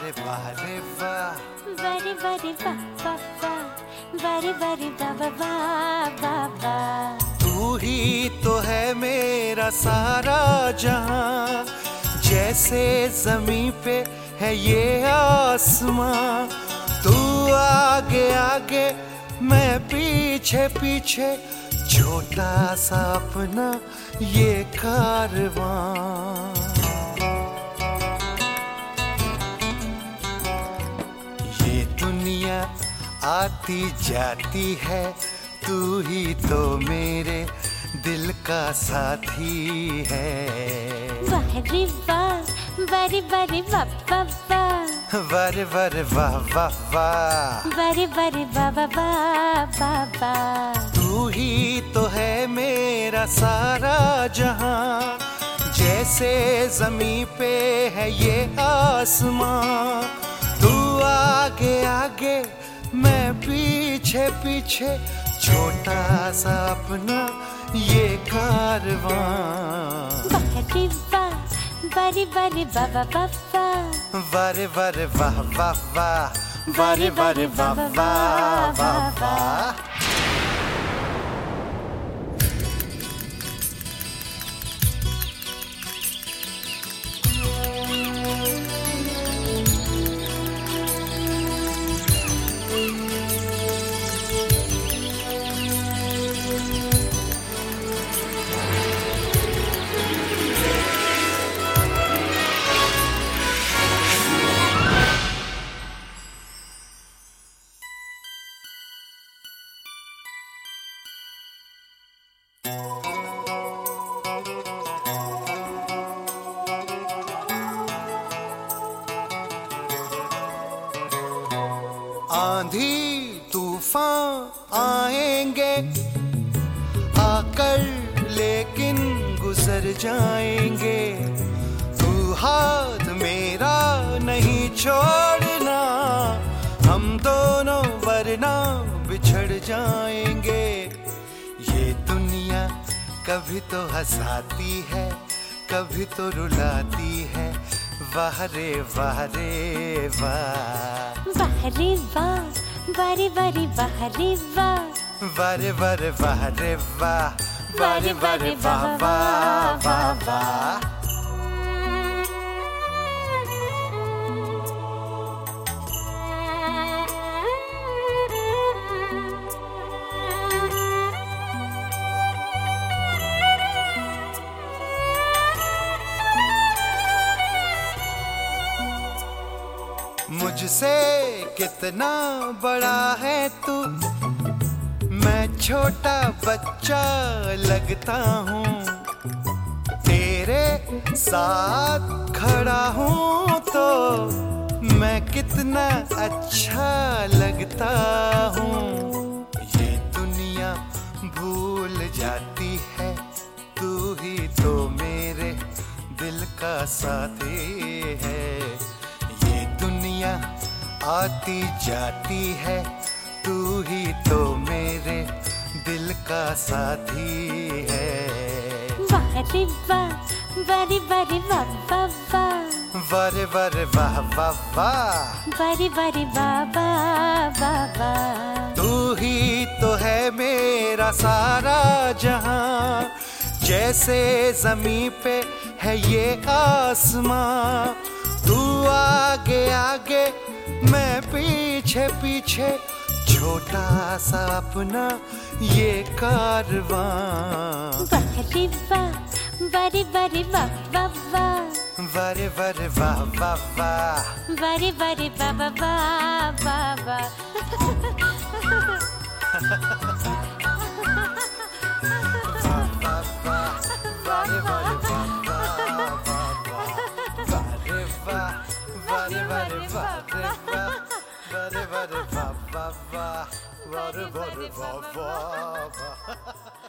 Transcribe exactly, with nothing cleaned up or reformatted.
रे वाह रे वाह, वारे वारे वाह वाह वाह, वारे वारे वाह वाह वाह वाह वाह। तू ही तो है मेरा सारा जहां, जैसे जमीन पे है ये आसमां। तू आगे आगे मैं पीछे पीछे, छोटा सा अपना ये कारवां। ये दुनिया आती जाती है, तू ही तो मेरे दिल का साथी है। वाह रे वाह, वारे वारे वाह वाह वाह, वारे वारे वाह वाह वाह, वारे वारे वाह वाह वाह वाह वाह। तू ही तो है मेरा सारा जहां, जैसे जमीन पे है ये आसमां। तू आगे आगे मैं पीछे पीछे, छोटा सा अपना ये कारवां। वाह रे वाह, वारे वारे वाह वाह वाह वाह, वारे वारे वाह वाह वाह, वारे वारे वाह वाह वाह वाह। आंधी तूफान आएंगे आकर, लेकिन गुजर जाएंगे। तू हाथ मेरा नहीं छोड़ना, हम दोनों वरना बिछड़ जाएंगे। ये दुनिया कभी तो हंसाती है, कभी तो रुलाती है। वाह रे वाह रे वाह, वाह रे वाह, वारे वारे वाह रे वाह, वारे वारे वाह रे वाह, वारे वारे वाह वाह वाह वाह। मुझसे कितना बड़ा है तू, मैं छोटा बच्चा लगता हूँ। तेरे साथ खड़ा हूँ तो मैं कितना अच्छा लगता हूँ। ये दुनिया भूल जाती है, तू ही तो मेरे दिल का साथी है। दुनिया आती जाती है, तू ही तो मेरे दिल का साथी है। वाह रे वाह, वारे वारे वाह वाह वाह, वारे वारे वाह वाह वाह, वारे वारे वाह वाह वाह वाह। तू ही तो है मेरा सारा जहां, जैसे जमीन पे है ये आसमां। तू आगे आगे मैं पीछे पीछे, छोटा सा अपना ये कारवां। वाह रे वाह, वारे वारे वाह वाह वाह, वारे वारे वाह वाह वाह, वारे वारे वाह वाह वाह वाह वाह। वारे वारे वाह वारे वारे वाह रे वाह, वारे वारे वाह वाह वाह, वारे वारे वाह वाह वाह।